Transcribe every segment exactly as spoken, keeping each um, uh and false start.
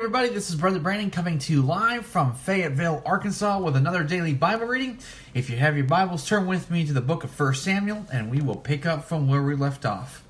everybody, this is Brother Brandon coming to you live from Fayetteville, Arkansas with another daily Bible reading. If you have your Bibles, turn with me to the book of First Samuel and we will pick up from where we left off.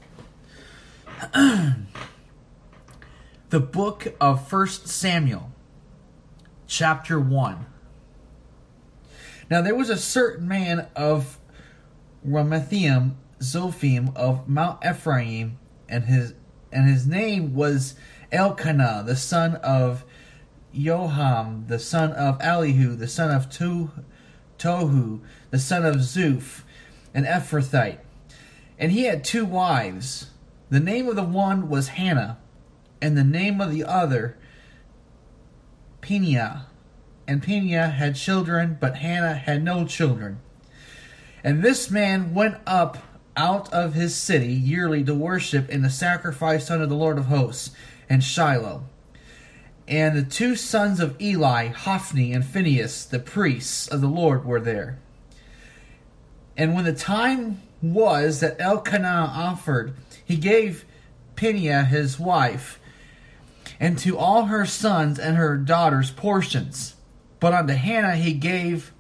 The book of First Samuel, chapter one. Now there was a certain man of Ramathaim Zophim of Mount Ephraim, and his and his name was Elkanah, the son of Joham, the son of Elihu, the son of to- Tohu, the son of Zuph, an Ephrathite. And he had two wives. The name of the one was Hannah, and the name of the other Peninnah. And Peninnah had children, but Hannah had no children. And this man went up out of his city yearly to worship in the sacrifice unto the Lord of hosts, and Shiloh. And the two sons of Eli, Hophni and Phinehas, the priests of the Lord, were there. And when the time was that Elkanah offered, he gave Peninnah his wife, and to all her sons and her daughters portions. But unto Hannah he gave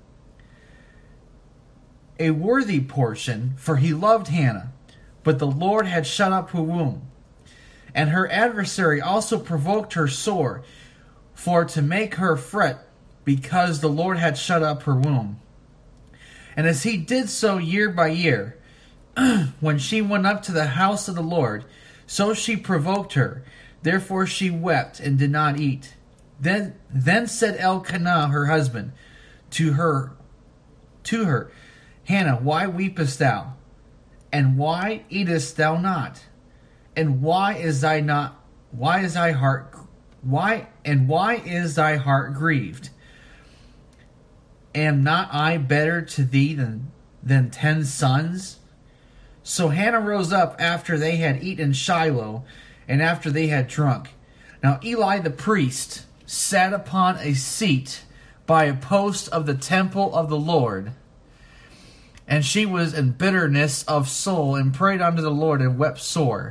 a worthy portion, for he loved Hannah, but the Lord had shut up her womb. And her adversary also provoked her sore, for to make her fret, because the Lord had shut up her womb. And as he did so year by year, when she went up to the house of the Lord, so she provoked her. Therefore she wept and did not eat. Then then said Elkanah her husband to her, to her, Hannah, why weepest thou? And why eatest thou not? And why is thy not why is thy heart why and why is thy heart grieved? Am not I better to thee than than ten sons? So Hannah rose up after they had eaten Shiloh, and after they had drunk. Now Eli the priest sat upon a seat by a post of the temple of the Lord. And she was in bitterness of soul, and prayed unto the Lord, and wept sore.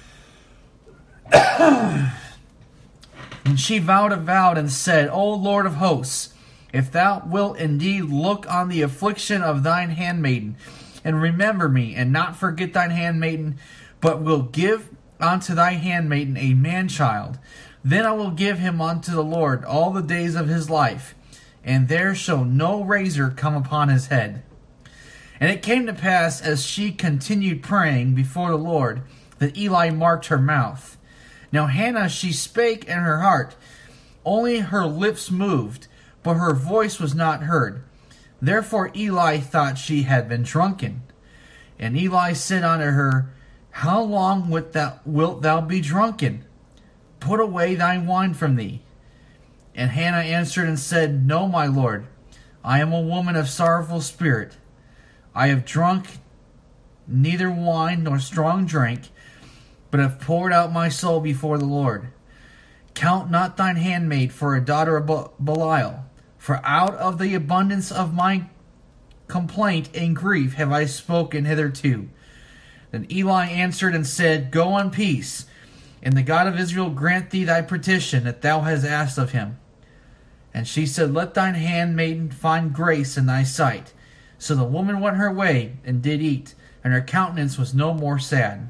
And she vowed a vow, and said, O Lord of hosts, if thou wilt indeed look on the affliction of thine handmaiden, and remember me, and not forget thine handmaiden, but will give unto thy handmaiden a man-child, then I will give him unto the Lord all the days of his life, and there shall no razor come upon his head. And it came to pass, as she continued praying before the Lord, that Eli marked her mouth. Now Hannah, she spake in her heart, only her lips moved, but her voice was not heard. Therefore Eli thought she had been drunken. And Eli said unto her, How long wilt thou, wilt thou be drunken? Put away thy wine from thee. And Hannah answered and said, No, my Lord, I am a woman of sorrowful spirit. I have drunk neither wine nor strong drink, but have poured out my soul before the Lord. Count not thine handmaid for a daughter of Belial, for out of the abundance of my complaint and grief have I spoken hitherto. Then Eli answered and said, Go in peace, and the God of Israel grant thee thy petition that thou hast asked of him. And she said, Let thine handmaiden find grace in thy sight. So the woman went her way, and did eat, and her countenance was no more sad.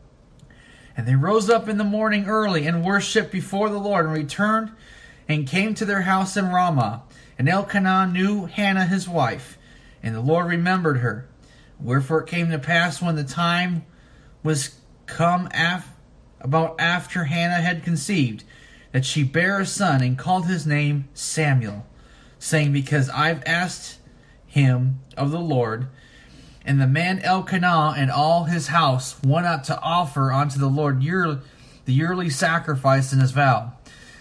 And they rose up in the morning early, and worshipped before the Lord, and returned, and came to their house in Ramah. And Elkanah knew Hannah his wife, and the Lord remembered her. Wherefore it came to pass, when the time was come af- about after Hannah had conceived, that she bare a son, and called his name Samuel, saying, Because I've asked him of the Lord. And the man Elkanah and all his house went out to offer unto the Lord year, the yearly sacrifice in his vow.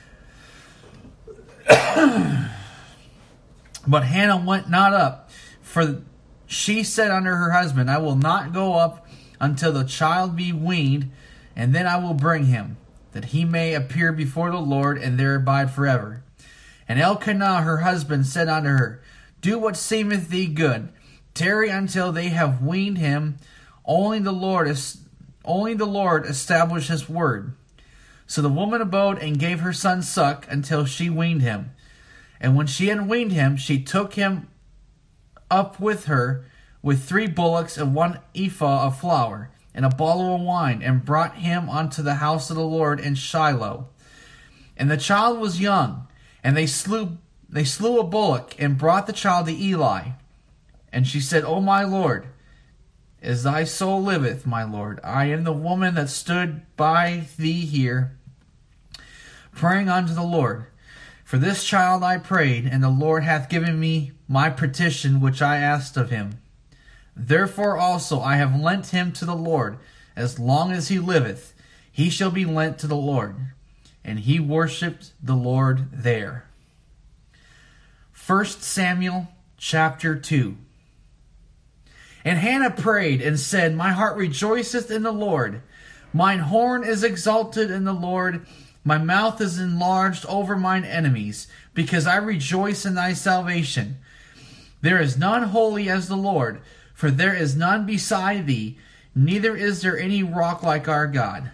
But Hannah went not up, for she said unto her husband, I will not go up until the child be weaned, and then I will bring him, that he may appear before the Lord, and there abide forever. And Elkanah her husband said unto her, Do what seemeth thee good. Tarry until they have weaned him. Only the Lord is only the Lord establish his word. So the woman abode and gave her son suck until she weaned him. And when she had weaned him, she took him up with her with three bullocks and one ephah of flour and a bottle of wine, and brought him unto the house of the Lord in Shiloh. And the child was young, and they slew they slew a bullock and brought the child to Eli. And she said, O my Lord, as thy soul liveth, my Lord, I am the woman that stood by thee here, praying unto the Lord. For this child I prayed, and the Lord hath given me my petition which I asked of him. Therefore also I have lent him to the Lord. As long as he liveth, he shall be lent to the Lord. And he worshipped the Lord there. First Samuel chapter two. And Hannah prayed and said, My heart rejoiceth in the Lord. Mine horn is exalted in the Lord. My mouth is enlarged over mine enemies, because I rejoice in thy salvation. There is none holy as the Lord, for there is none beside thee, neither is there any rock like our God.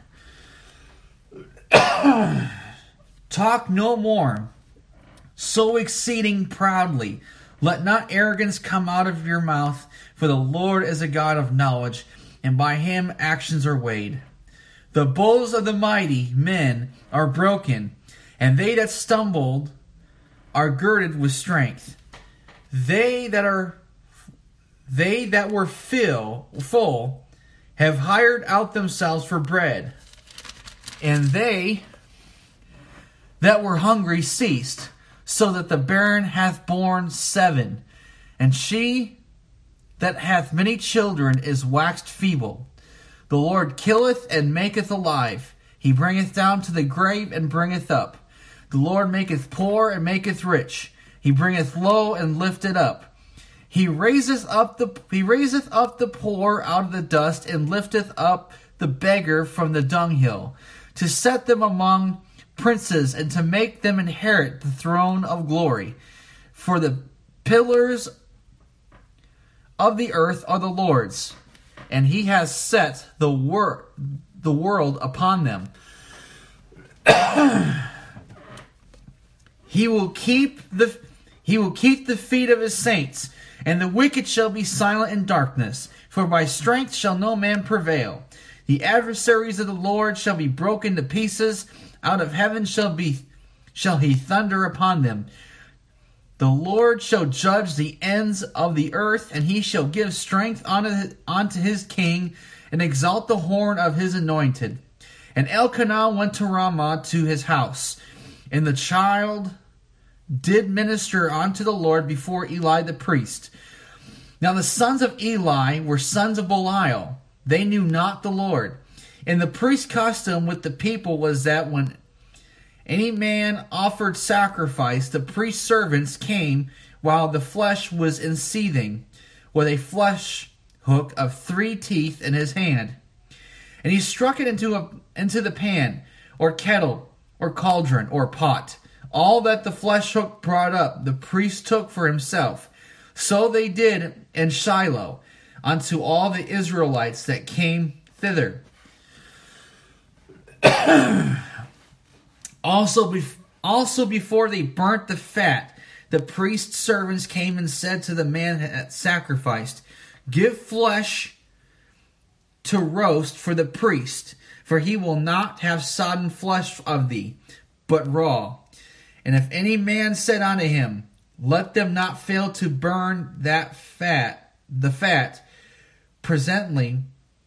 Talk no more, so exceeding proudly. Let not arrogance come out of your mouth, for the Lord is a God of knowledge, and by him actions are weighed. The bows of the mighty men are broken, and they that stumbled are girded with strength. They that are they that were fill, full have hired out themselves for bread, and they that were hungry ceased, so that the barren hath borne seven, and she that hath many children is waxed feeble. The Lord killeth and maketh alive. He bringeth down to the grave and bringeth up. The Lord maketh poor and maketh rich. He bringeth low and lifteth up. He raiseth up the he raiseth up the poor out of the dust, and lifteth up the beggar from the dunghill, to set them among princes, and to make them inherit the throne of glory. For the pillars of the earth are the Lord's, and he has set the wor- the world upon them. He will keep the he will keep the feet of his saints, and the wicked shall be silent in darkness, for by strength shall no man prevail. The adversaries of the Lord shall be broken to pieces. Out of heaven shall be shall he thunder upon them. The Lord shall judge the ends of the earth, and he shall give strength unto, unto his king, and exalt the horn of his anointed. And Elkanah went to Ramah to his house, and the child did minister unto the Lord before Eli the priest. Now the sons of Eli were sons of Belial. They knew not the Lord. And the priest's custom with the people was that when any man offered sacrifice, the priest's servants came while the flesh was in seething, with a flesh hook of three teeth in his hand. And he struck it into a into the pan, or kettle, or cauldron, or pot. All that the flesh hook brought up, the priest took for himself. So they did in Shiloh unto all the Israelites that came thither. Also, bef- also before they burnt the fat, the priest's servants came and said to the man that sacrificed, Give flesh to roast for the priest, for he will not have sodden flesh of thee, but raw. And if any man said unto him, Let them not fail to burn that fat, the fat, presently,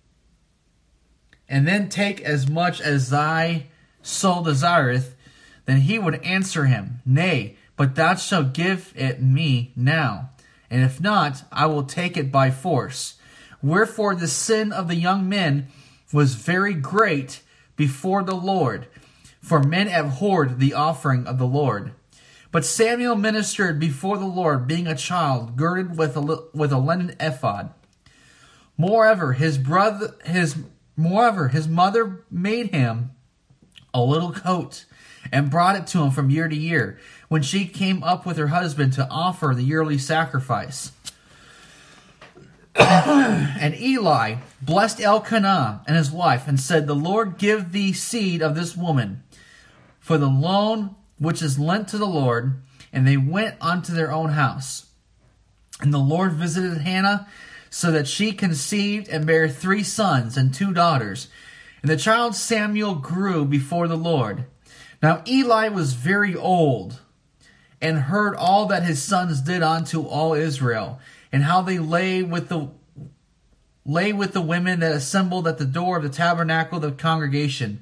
and then take as much as thy soul desireth, then he would answer him, Nay, but thou shalt give it me now, and if not, I will take it by force. Wherefore the sin of the young men was very great before the Lord, for men abhorred the offering of the Lord. But Samuel ministered before the Lord, being a child, girded with a with a linen ephod. Moreover, his brother, his moreover, his mother made him a little coat, and brought it to him from year to year, when she came up with her husband to offer the yearly sacrifice. And Eli blessed Elkanah and his wife, and said, The Lord give thee seed of this woman for the loan which is lent to the Lord. And they went unto their own house. And the Lord visited Hannah, so that she conceived and bare three sons and two daughters. And the child Samuel grew before the Lord. Now Eli was very old, and heard all that his sons did unto all Israel, and how they lay with the lay with the women that assembled at the door of the tabernacle of the congregation.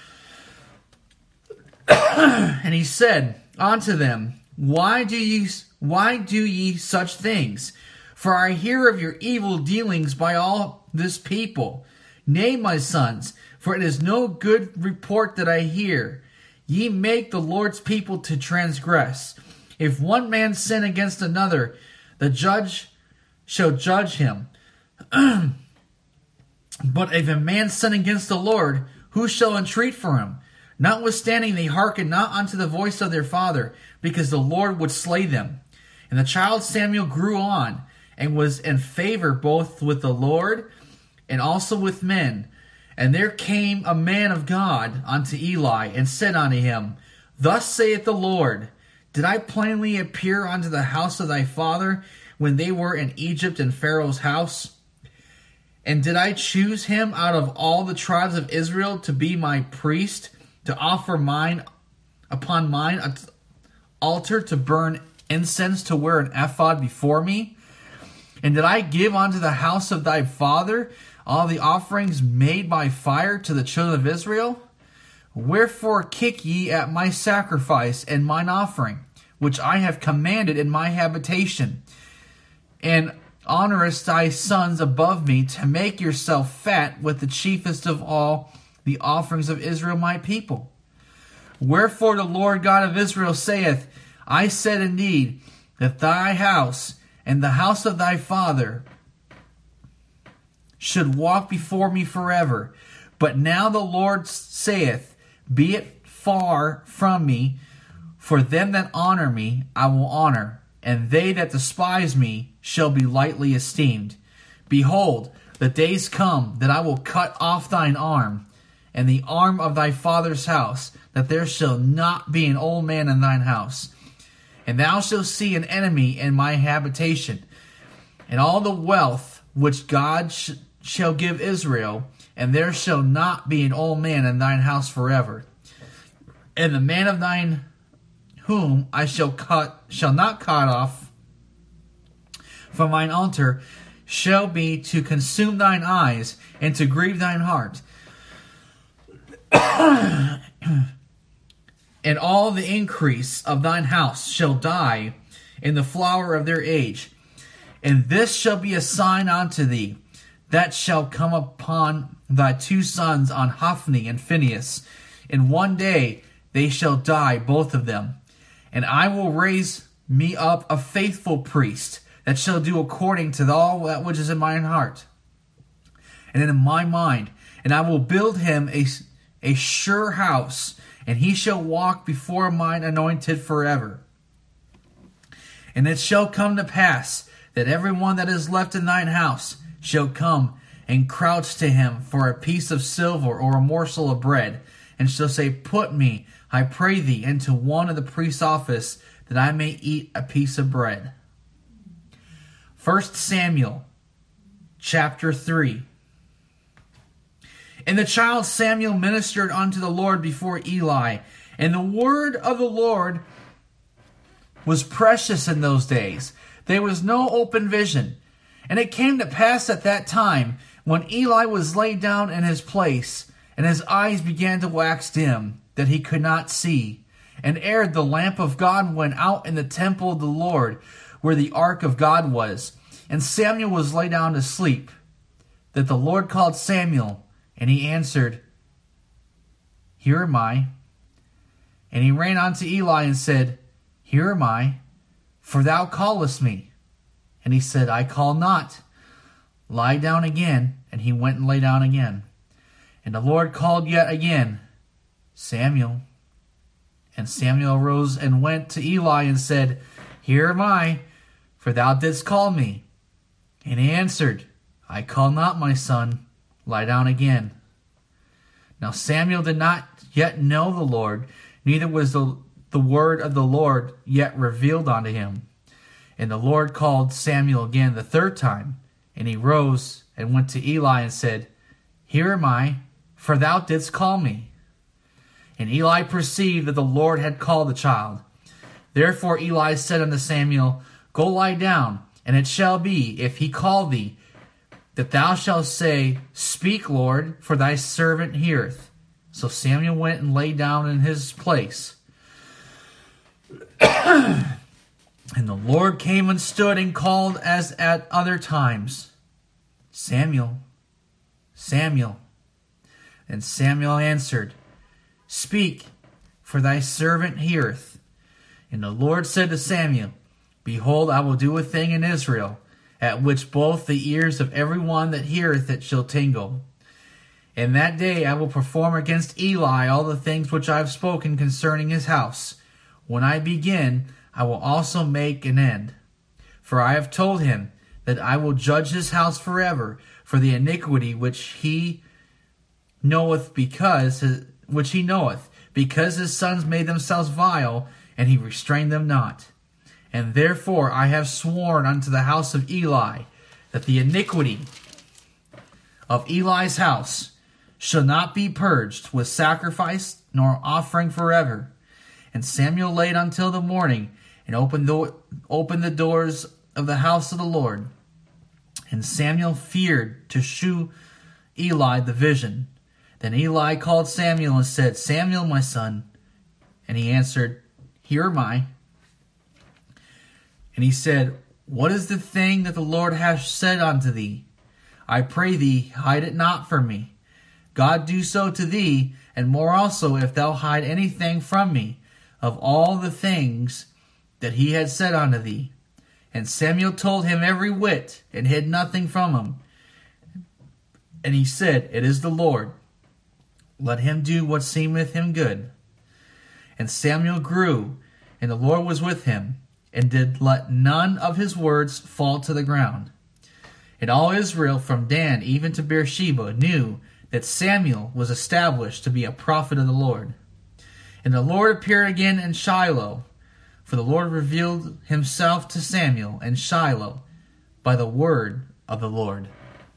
And he said unto them, Why do ye why do ye such things? For I hear of your evil dealings by all this people. Nay, my sons, for it is no good report that I hear. Ye make the Lord's people to transgress. If one man sin against another, the judge shall judge him. But if a man sin against the Lord, who shall entreat for him? Notwithstanding, they hearkened not unto the voice of their father, because the Lord would slay them. And the child Samuel grew on, and was in favor both with the Lord and also with men. And there came a man of God unto Eli, and said unto him, Thus saith the Lord, Did I plainly appear unto the house of thy father, when they were in Egypt in Pharaoh's house? And did I choose him out of all the tribes of Israel to be my priest, to offer mine upon mine altar, to burn incense, to wear an ephod before me? And did I give unto the house of thy father all the offerings made by fire to the children of Israel? Wherefore kick ye at my sacrifice and mine offering, which I have commanded in my habitation? And honorest thy sons above me, to make yourself fat with the chiefest of all the offerings of Israel my people. Wherefore the Lord God of Israel saith, I said indeed, that thy house and the house of thy father should walk before me forever. But now the Lord saith, Be it far from me, for them that honor me I will honor, and they that despise me shall be lightly esteemed. Behold, the days come that I will cut off thine arm, and the arm of thy father's house, that there shall not be an old man in thine house. And thou shalt see an enemy in my habitation, and all the wealth which God sh- shall give Israel, and there shall not be an old man in thine house forever. And the man of thine whom I shall cut shall not cut off from mine altar shall be to consume thine eyes and to grieve thine heart. And all the increase of thine house shall die in the flower of their age. And this shall be a sign unto thee, that shall come upon thy two sons, on Hophni and Phinehas. In one day they shall die, both of them. And I will raise me up a faithful priest, that shall do according to all that which is in mine heart and in my mind. And I will build him a, a sure house, and he shall walk before mine anointed forever. And it shall come to pass that every one that is left in thine house shall come and crouch to him for a piece of silver or a morsel of bread, and shall say, Put me, I pray thee, into one of the priest's office, that I may eat a piece of bread. First Samuel chapter three. And the child Samuel ministered unto the Lord before Eli, and the word of the Lord was precious in those days. There was no open vision. And it came to pass at that time, when Eli was laid down in his place, and his eyes began to wax dim, that he could not see. And ere the lamp of God went out in the temple of the Lord, where the ark of God was, and Samuel was laid down to sleep, that the Lord called Samuel, and he answered, Here am I. And he ran unto Eli and said, Here am I, for thou callest me. And he said, I call not. Lie down again. And he went and lay down again. And the Lord called yet again, Samuel. And Samuel arose and went to Eli and said, Here am I, for thou didst call me. And he answered, I call not, my son. Lie down again. Now Samuel did not yet know the Lord, neither was the, the word of the Lord yet revealed unto him. And the Lord called Samuel again the third time, and he rose and went to Eli and said, Here am I, for thou didst call me. And Eli perceived that the Lord had called the child. Therefore Eli said unto Samuel, Go lie down, and it shall be, if he call thee, that thou shalt say, Speak, Lord, for thy servant heareth. So Samuel went and lay down in his place. And the Lord came and stood and called as at other times, Samuel, Samuel. And Samuel answered, Speak, for thy servant heareth. And the Lord said to Samuel, Behold, I will do a thing in Israel, at which both the ears of every one that heareth it shall tingle. And that day I will perform against Eli all the things which I have spoken concerning his house. When I begin, I will also make an end. For I have told him that I will judge his house forever for the iniquity which he knoweth, because his, which he knoweth, because his sons made themselves vile, and he restrained them not. And therefore I have sworn unto the house of Eli that the iniquity of Eli's house shall not be purged with sacrifice nor offering forever. And Samuel laid until the morning, and opened the, opened the doors of the house of the Lord. And Samuel feared to shew Eli the vision. Then Eli called Samuel and said, Samuel, my son. And he answered, Here am I. And he said, What is the thing that the Lord hath said unto thee? I pray thee, hide it not from me. God do so to thee, and more also, if thou hide anything from me, of all the things that he had said unto thee. And Samuel told him every whit, and hid nothing from him. And he said, It is the Lord. Let him do what seemeth him good. And Samuel grew, and the Lord was with him, and did let none of his words fall to the ground. And all Israel from Dan even to Beersheba knew that Samuel was established to be a prophet of the Lord. And the Lord appeared again in Shiloh, for the Lord revealed himself to Samuel in Shiloh by the word of the Lord.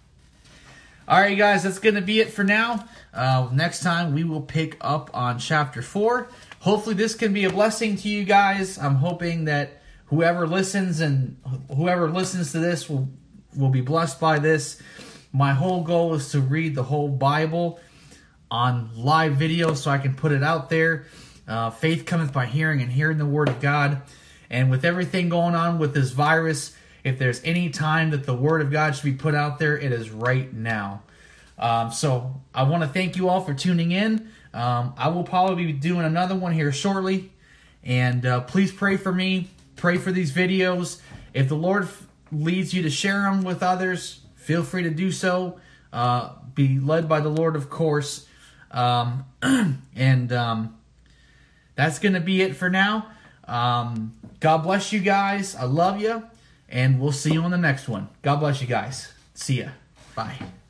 All right, guys, that's going to be it for now. Uh, next time we will pick up on chapter four. Hopefully this can be a blessing to you guys. I'm hoping that whoever listens and whoever listens to this will, will be blessed by this. My whole goal is to read the whole Bible on live video so I can put it out there. Uh, faith cometh by hearing, and hearing the word of God. And with everything going on with this virus, if there's any time that the word of God should be put out there, it is right now. Um, so I want to thank you all for tuning in. Um, I will probably be doing another one here shortly. And uh, please pray for me. Pray for these videos. If the Lord f- leads you to share them with others, feel free to do so. Uh, be led by the Lord, of course. Um, and um, that's going to be it for now. Um, God bless you guys. I love you. And we'll see you on the next one. God bless you guys. See ya. Bye.